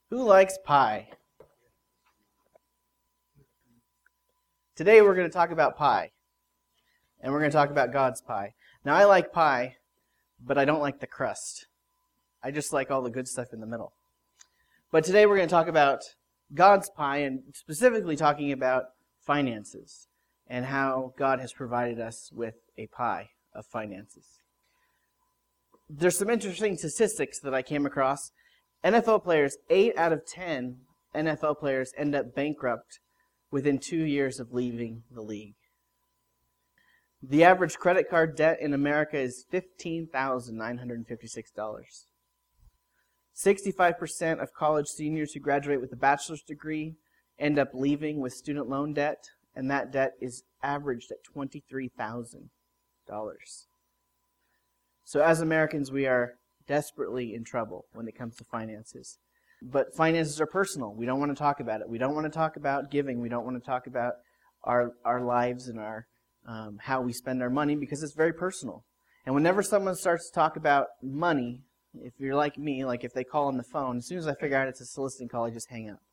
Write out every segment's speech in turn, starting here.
Who likes pie? Today we're going to talk about pie. And we're going to talk about God's pie. Now I like pie, but I don't like the crust. I just like all the good stuff in the middle. But today we're going to talk about God's pie, and specifically talking about finances and how God has provided us with a pie of finances. There's some interesting statistics that I came across. NFL players, 8 out of 10 NFL players end up bankrupt within 2 years of leaving the league. The average credit card debt in America is $15,956. 65% of college seniors who graduate with a bachelor's degree end up leaving with student loan debt, and that debt is averaged at $23,000. So as Americans, we are desperately in trouble when it comes to finances. But finances are personal. We don't want to talk about it. We don't want to talk about giving. We don't want to talk about our lives and our how we spend our money, because it's very personal. And whenever someone starts to talk about money, if you're like me, like if they call on the phone, as soon as I figure out it's a soliciting call, I just hang up.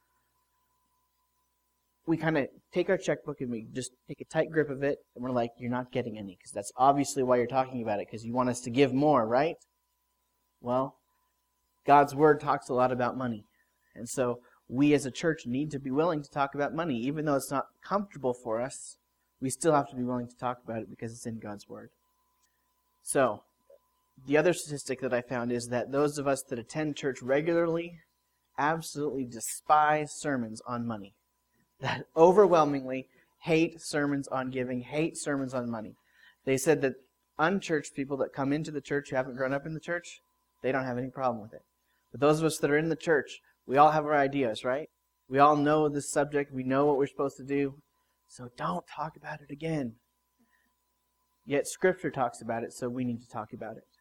We kind of take our checkbook and we just take a tight grip of it, and we're like, you're not getting any, because that's obviously why you're talking about it, because you want us to give more, right? Well, God's Word talks a lot about money. And so we as a church need to be willing to talk about money. Even though it's not comfortable for us, we still have to be willing to talk about it because it's in God's Word. So, the other statistic that I found is that those of us that attend church regularly absolutely despise sermons on money. That overwhelmingly hate sermons on giving, hate sermons on money. They said that unchurched people that come into the church who haven't grown up in the church, they don't have any problem with it. But those of us that are in the church, we all have our ideas, right? We all know this subject. We know what we're supposed to do. So don't talk about it again. Yet Scripture talks about it, so we need to talk about it.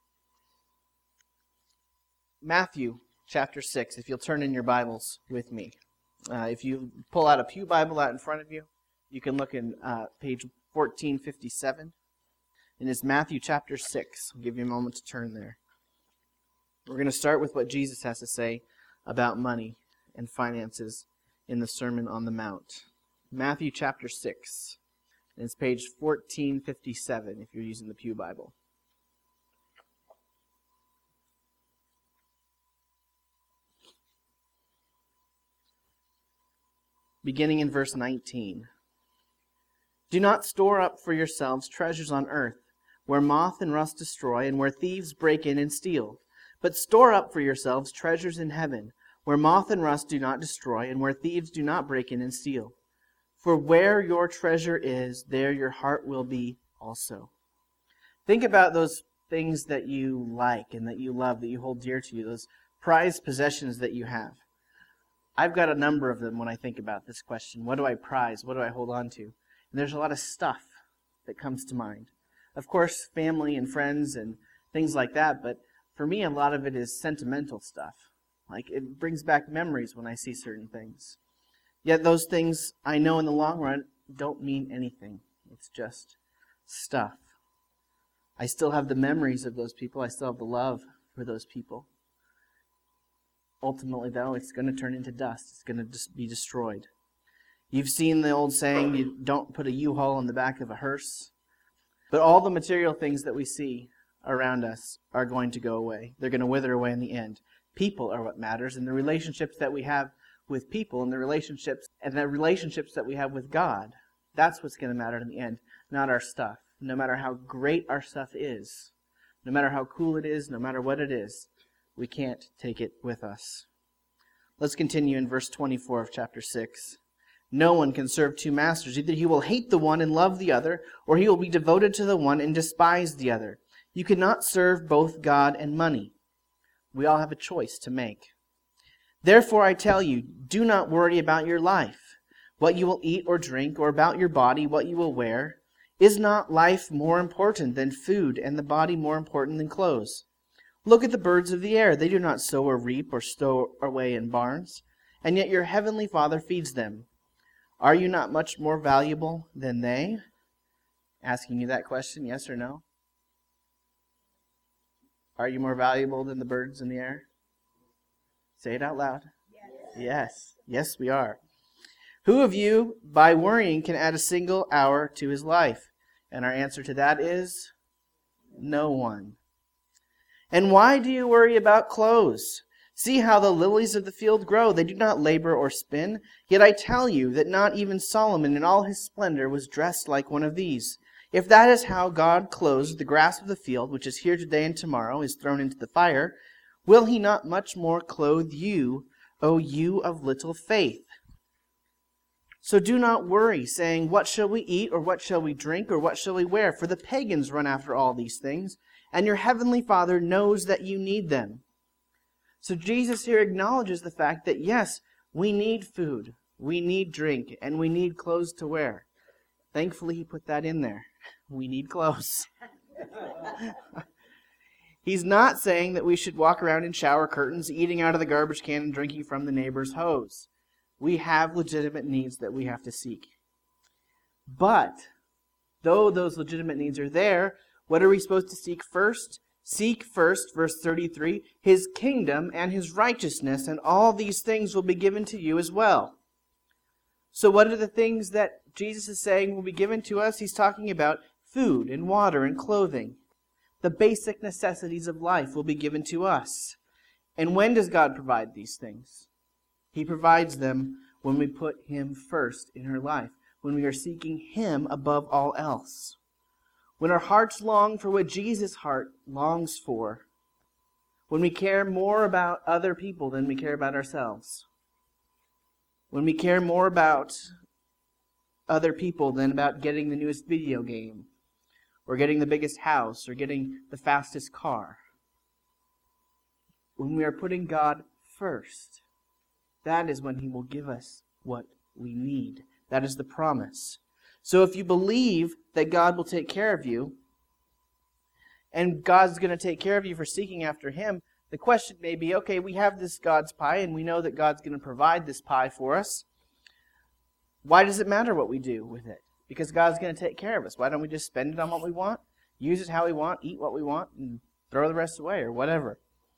Matthew chapter 6, if you'll turn in your Bibles with me. If you pull out a pew Bible out in front of you, you can look in page 1457. And it's Matthew chapter 6. I'll give you a moment to turn there. We're going to start with what Jesus has to say about money and finances in the Sermon on the Mount. Matthew chapter 6. And it's page 1457 if you're using the pew Bible. Beginning in verse 19. Do not store up for yourselves treasures on earth, where moth and rust destroy, and where thieves break in and steal. But store up for yourselves treasures in heaven, where moth and rust do not destroy, and where thieves do not break in and steal. For where your treasure is, there your heart will be also. Think about those things that you like and that you love, that you hold dear to you, those prized possessions that you have. I've got a number of them when I think about this question. What do I prize? What do I hold on to? And there's a lot of stuff that comes to mind. Of course, family and friends and things like that, but for me, a lot of it is sentimental stuff. Like, it brings back memories when I see certain things. Yet those things, I know in the long run, don't mean anything. It's just stuff. I still have the memories of those people. I still have the love for those people. Ultimately, though, it's going to turn into dust. It's going to just be destroyed. You've seen the old saying, you don't put a U-Haul in the back of a hearse. But all the material things that we see around us are going to go away. They're going to wither away in the end. People are what matters, and the relationships that we have with people and the relationships that we have with God, that's what's going to matter in the end, not our stuff. No matter how great our stuff is, no matter how cool it is, no matter what it is, we can't take it with us. Let's continue in verse 24 of chapter 6. No one can serve two masters. Either he will hate the one and love the other, or he will be devoted to the one and despise the other. You cannot serve both God and money. We all have a choice to make. Therefore I tell you, do not worry about your life, what you will eat or drink, or about your body, what you will wear. Is not life more important than food, and the body more important than clothes? Look at the birds of the air. They do not sow or reap or stow away in barns, and yet your heavenly Father feeds them. Are you not much more valuable than they? Asking you that question, yes or no? Are you more valuable than the birds in the air? Say it out loud. Yes. Yes, we are. Who of you, by worrying, can add a single hour to his life? And our answer to that is no one. And why do you worry about clothes? See how the lilies of the field grow. They do not labor or spin. Yet I tell you that not even Solomon in all his splendor was dressed like one of these. If that is how God clothes the grass of the field, which is here today and tomorrow is thrown into the fire, will he not much more clothe you, O you of little faith? So do not worry, saying, what shall we eat, or what shall we drink, or what shall we wear? For the pagans run after all these things, and your heavenly Father knows that you need them. So Jesus here acknowledges the fact that, yes, we need food, we need drink, and we need clothes to wear. Thankfully, he put that in there. We need clothes. He's not saying that we should walk around in shower curtains, eating out of the garbage can and drinking from the neighbor's hose. We have legitimate needs that we have to seek. But, though those legitimate needs are there, what are we supposed to seek first? Seek first, verse 33, his kingdom and his righteousness, and all these things will be given to you as well. So what are the things that Jesus is saying will be given to us? He's talking about food and water and clothing. The basic necessities of life will be given to us. And when does God provide these things? He provides them when we put him first in our life, when we are seeking him above all else. When our hearts long for what Jesus' heart longs for. When we care more about other people than we care about ourselves. When we care more about other people than about getting the newest video game, or getting the biggest house, or getting the fastest car. When we are putting God first, that is when he will give us what we need. That is the promise. So if you believe that God will take care of you, and God's going to take care of you for seeking after him, the question may be, okay, we have this God's pie, and we know that God's going to provide this pie for us. Why does it matter what we do with it? Because God's going to take care of us. Why don't we just spend it on what we want, use it how we want, eat what we want, and throw the rest away, or whatever?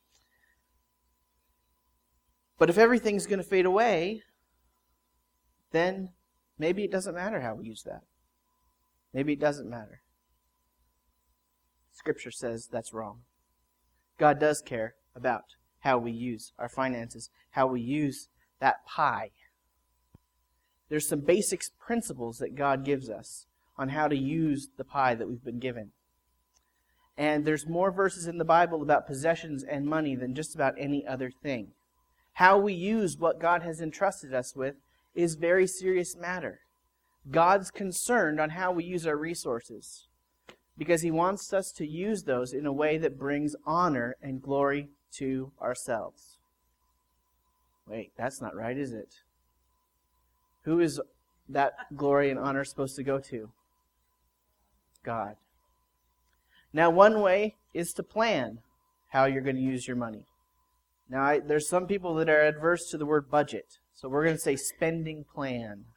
But if everything's going to fade away, then maybe it doesn't matter how we use that. Maybe it doesn't matter. Scripture says that's wrong. God does care about how we use our finances, how we use that pie. There's some basic principles that God gives us on how to use the pie that we've been given. And there's more verses in the Bible about possessions and money than just about any other thing. How we use what God has entrusted us with is a very serious matter. God's concerned on how we use our resources because he wants us to use those in a way that brings honor and glory to ourselves. Wait, that's not right, is it? Who is that glory and honor supposed to go to? God. Now, one way is to plan how you're going to use your money. Now, there's some people that are adverse to the word budget, so we're going to say spending plan.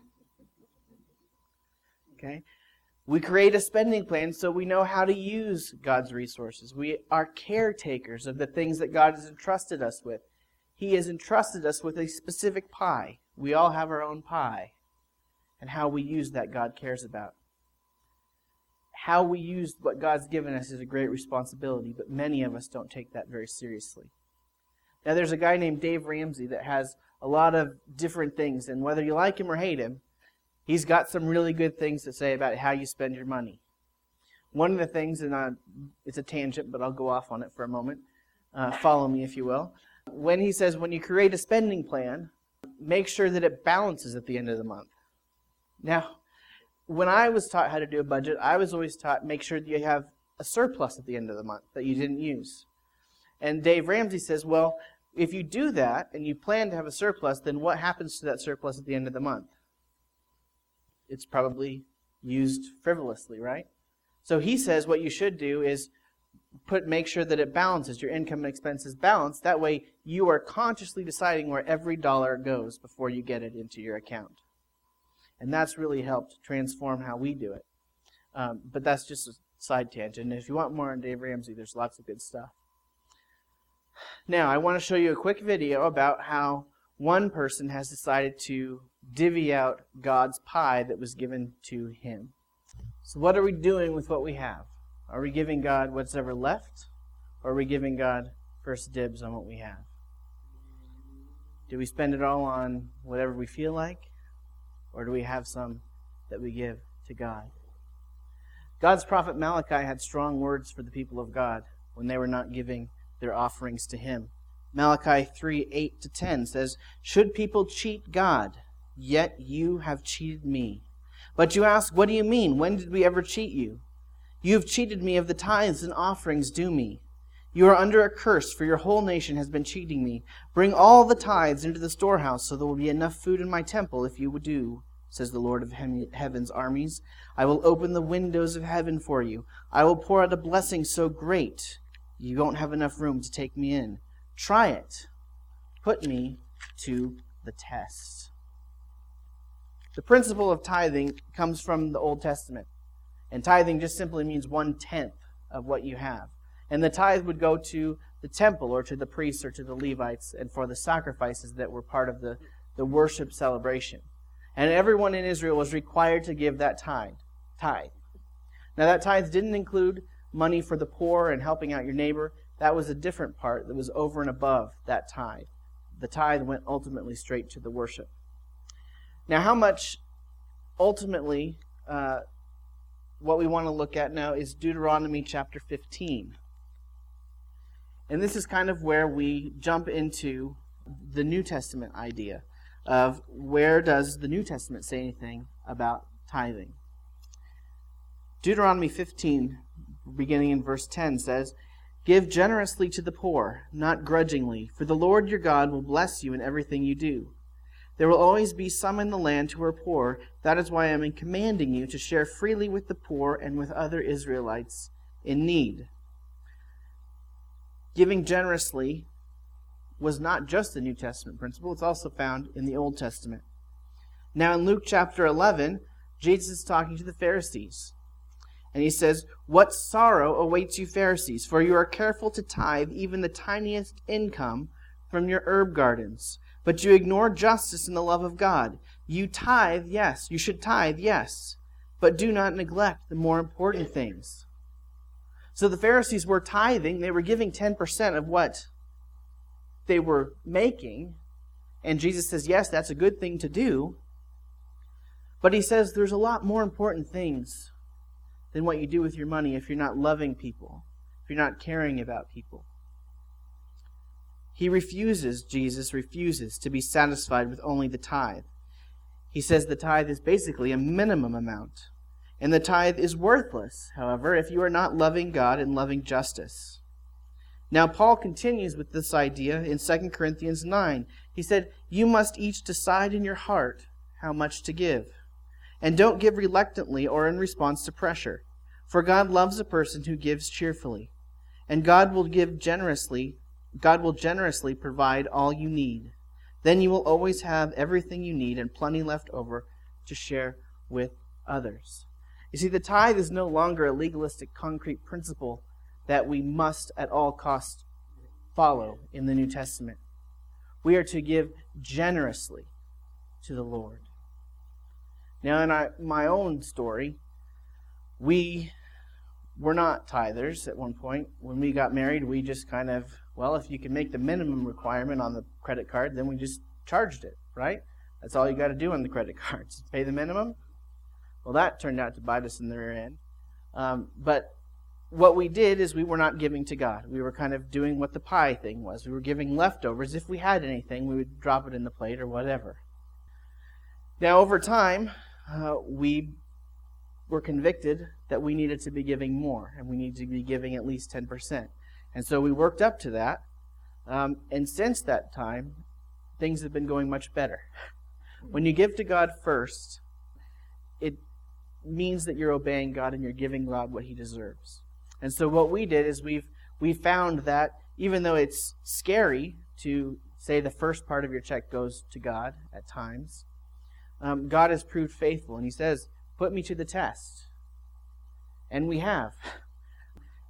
Okay? We create a spending plan so we know how to use God's resources. We are caretakers of the things that God has entrusted us with. He has entrusted us with a specific pie. We all have our own pie. And how we use that God cares about. How we use what God's given us is a great responsibility, but many of us don't take that very seriously. Now there's a guy named Dave Ramsey that has a lot of different things, and whether you like him or hate him, he's got some really good things to say about how you spend your money. One of the things, and it's a tangent, but I'll go off on it for a moment. Follow me, if you will. When he says, when you create a spending plan, make sure that it balances at the end of the month. Now, when I was taught how to do a budget, I was always taught make sure that you have a surplus at the end of the month that you didn't use. And Dave Ramsey says, well, if you do that and you plan to have a surplus, then what happens to that surplus at the end of the month? It's probably used frivolously, right? So he says what you should do is make sure that it balances, your income and expenses balance. That way you are consciously deciding where every dollar goes before you get it into your account. And that's really helped transform how we do it. But that's just a side tangent. And if you want more on Dave Ramsey, there's lots of good stuff. Now, I want to show you a quick video about how one person has decided to divvy out God's pie that was given to him. So what are we doing with what we have? Are we giving God what's ever left? Or are we giving God first dibs on what we have? Do we spend it all on whatever we feel like? Or do we have some that we give to God? God's prophet Malachi had strong words for the people of God when they were not giving their offerings to Him. Malachi 3:8-10 says, "Should people cheat God? Yet you have cheated me. But you ask, what do you mean? When did we ever cheat you? You have cheated me of the tithes and offerings due me. You are under a curse, for your whole nation has been cheating me. Bring all the tithes into the storehouse, so there will be enough food in my temple if you would do, says the Lord of heaven's armies. I will open the windows of heaven for you. I will pour out a blessing so great, you won't have enough room to take me in. Try it. Put me to the test." The principle of tithing comes from the Old Testament. And tithing just simply means 1/10 of what you have. And the tithe would go to the temple or to the priests or to the Levites and for the sacrifices that were part of the worship celebration. And everyone in Israel was required to give that tithe. Now that tithe didn't include money for the poor and helping out your neighbor. That was a different part that was over and above that tithe. The tithe went ultimately straight to the worship. Now how much ultimately, what we want to look at now is Deuteronomy chapter 15. And this is kind of where we jump into the New Testament idea of where does the New Testament say anything about tithing. Deuteronomy 15, beginning in verse 10, says, "Give generously to the poor, not grudgingly, for the Lord your God will bless you in everything you do. There will always be some in the land who are poor. That is why I am commanding you to share freely with the poor and with other Israelites in need." Giving generously was not just a New Testament principle. It's also found in the Old Testament. Now in Luke chapter 11, Jesus is talking to the Pharisees. And he says, "What sorrow awaits you, Pharisees, for you are careful to tithe even the tiniest income from your herb gardens. But you ignore justice and the love of God. You tithe, yes. You should tithe, yes. But do not neglect the more important things." So the Pharisees were tithing. They were giving 10% of what they were making. And Jesus says, yes, that's a good thing to do. But he says there's a lot more important things than what you do with your money if you're not loving people, if you're not caring about people. Jesus refuses to be satisfied with only the tithe. He says the tithe is basically a minimum amount. And the tithe is worthless, however, if you are not loving God and loving justice. Now Paul continues with this idea in 2 Corinthians 9. He said, "You must each decide in your heart how much to give. And don't give reluctantly or in response to pressure. For God loves a person who gives cheerfully. And God will generously provide all you need. Then you will always have everything you need and plenty left over to share with others." You see, the tithe is no longer a legalistic, concrete principle that we must at all costs follow in the New Testament. We are to give generously to the Lord. Now, in my own story, we were not tithers at one point. When we got married, we just kind of, if you can make the minimum requirement on the credit card, then we just charged it, right? That's all you got to do on the credit cards. Pay the minimum. Well, that turned out to bite us in the rear end. But what we did is we were not giving to God. We were kind of doing what the pie thing was. We were giving leftovers. If we had anything, we would drop it in the plate or whatever. Now, over time, we were convicted that we needed to be giving more, and we needed to be giving at least 10%. And so we worked up to that. And since that time, things have been going much better. When you give to God first, it means that you're obeying God and you're giving God what He deserves. And so what we did is we found that even though it's scary to say the first part of your check goes to God at times, God has proved faithful. And He says, "Put me to the test." And we have.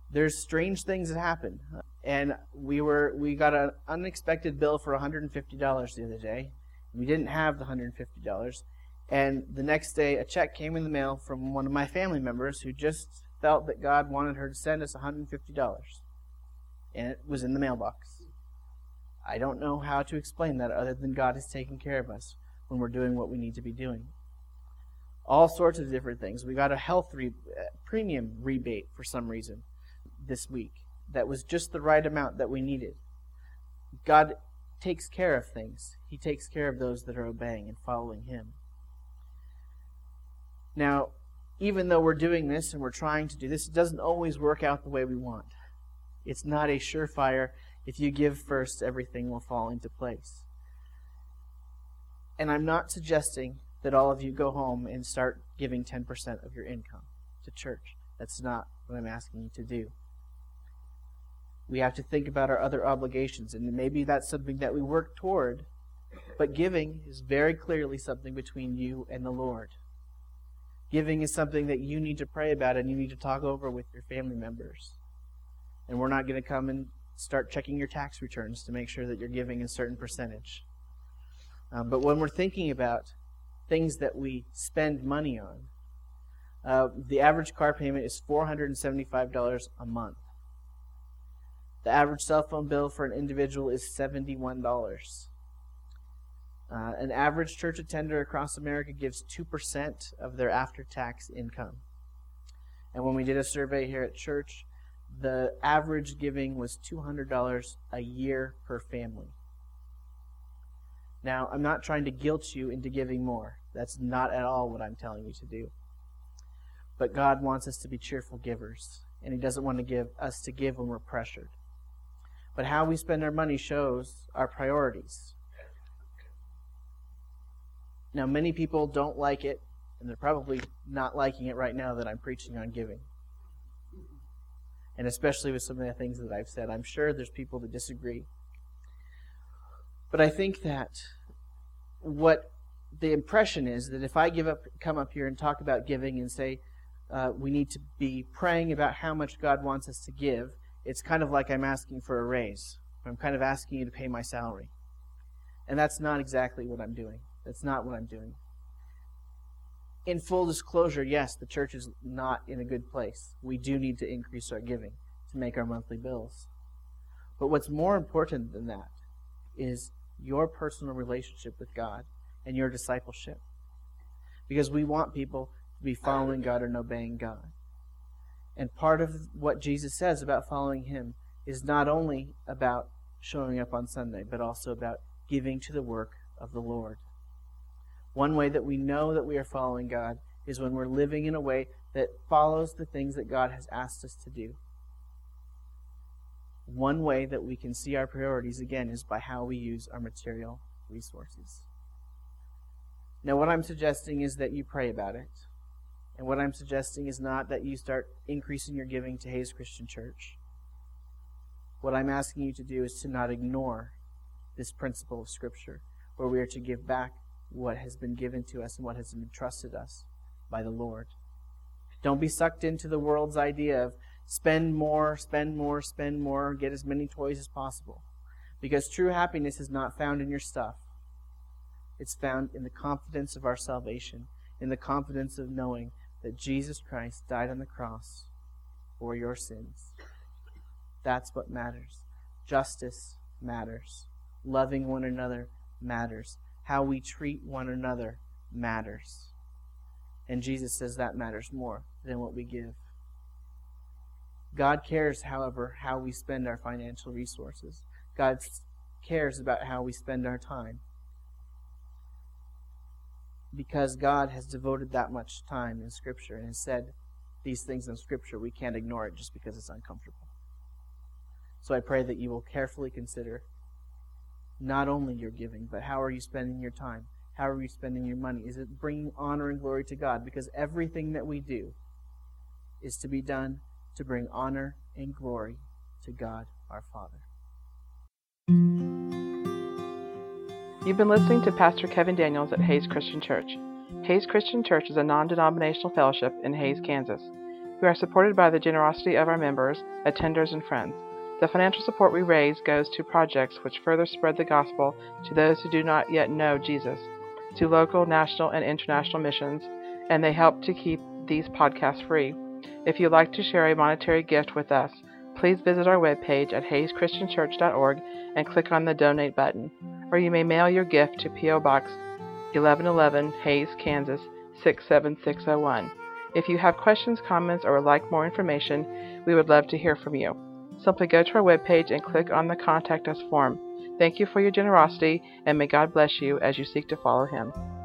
there's strange things that happen. And we got an unexpected bill for $150 the other day. We didn't have the $150. And the next day, a check came in the mail from one of my family members who just felt that God wanted her to send us $150. And it was in the mailbox. I don't know how to explain that other than God is taking care of us when we're doing what we need to be doing. All sorts of different things. We got a health premium rebate for some reason this week. That was just the right amount that we needed. God takes care of things. He takes care of those that are obeying and following Him. Now, even though we're doing this and we're trying to do this, it doesn't always work out the way we want. It's not a surefire, if you give first, everything will fall into place. And I'm not suggesting that all of you go home and start giving 10% of your income to church. That's not what I'm asking you to do. We have to think about our other obligations, and maybe that's something that we work toward, but giving is very clearly something between you and the Lord. Giving is something that you need to pray about and you need to talk over with your family members. And we're not going to come and start checking your tax returns to make sure that you're giving a certain percentage. But when we're thinking about things that we spend money on, the average car payment is $475 a month. The average cell phone bill for an individual is $71. An average church attender across America gives 2% of their after-tax income. And when we did a survey here at church, the average giving was $200 a year per family. Now, I'm not trying to guilt you into giving more. That's not at all what I'm telling you to do. But God wants us to be cheerful givers, and He doesn't want to give us to give when we're pressured. But how we spend our money shows our priorities. Now, many people don't like it, and they're probably not liking it right now that I'm preaching on giving. And especially with some of the things that I've said. I'm sure there's people that disagree. But I think that what the impression is that if I come up here and talk about giving and say we need to be praying about how much God wants us to give, it's kind of like I'm asking for a raise. I'm kind of asking you to pay my salary. And that's not exactly what I'm doing. That's not what I'm doing. In full disclosure, yes, the church is not in a good place. We do need to increase our giving to make our monthly bills. But what's more important than that is your personal relationship with God and your discipleship. Because we want people to be following God and obeying God. And part of what Jesus says about following Him is not only about showing up on Sunday, but also about giving to the work of the Lord. One way that we know that we are following God is when we're living in a way that follows the things that God has asked us to do. One way that we can see our priorities, again, is by how we use our material resources. Now, what I'm suggesting is that you pray about it. And what I'm suggesting is not that you start increasing your giving to Hayes Christian Church. What I'm asking you to do is to not ignore this principle of Scripture, where we are to give back what has been given to us and what has been entrusted us by the Lord. Don't be sucked into the world's idea of spend more, spend more, spend more, get as many toys as possible. Because true happiness is not found in your stuff. It's found in the confidence of our salvation, in the confidence of knowing that Jesus Christ died on the cross for your sins. That's what matters. Justice matters. Loving one another matters. How we treat one another matters. And Jesus says that matters more than what we give. God cares, however, how we spend our financial resources. God cares about how we spend our time. Because God has devoted that much time in Scripture and has said these things in Scripture, we can't ignore it just because it's uncomfortable. So I pray that you will carefully consider not only your giving, but how are you spending your time? How are you spending your money? Is it bringing honor and glory to God? Because everything that we do is to be done to bring honor and glory to God our Father. You've been listening to Pastor Kevin Daniels at Hayes Christian Church. Hayes Christian Church is a non-denominational fellowship in Hayes, Kansas. We are supported by the generosity of our members, attenders, and friends. The financial support we raise goes to projects which further spread the gospel to those who do not yet know Jesus, to local, national, and international missions, and they help to keep these podcasts free. If you'd like to share a monetary gift with us, please visit our webpage at hayschristianchurch.org and click on the Donate button, or you may mail your gift to P.O. Box 1111, Hays, Kansas 67601. If you have questions, comments, or would like more information, we would love to hear from you. Simply go to our webpage and click on the Contact Us form. Thank you for your generosity, and may God bless you as you seek to follow Him.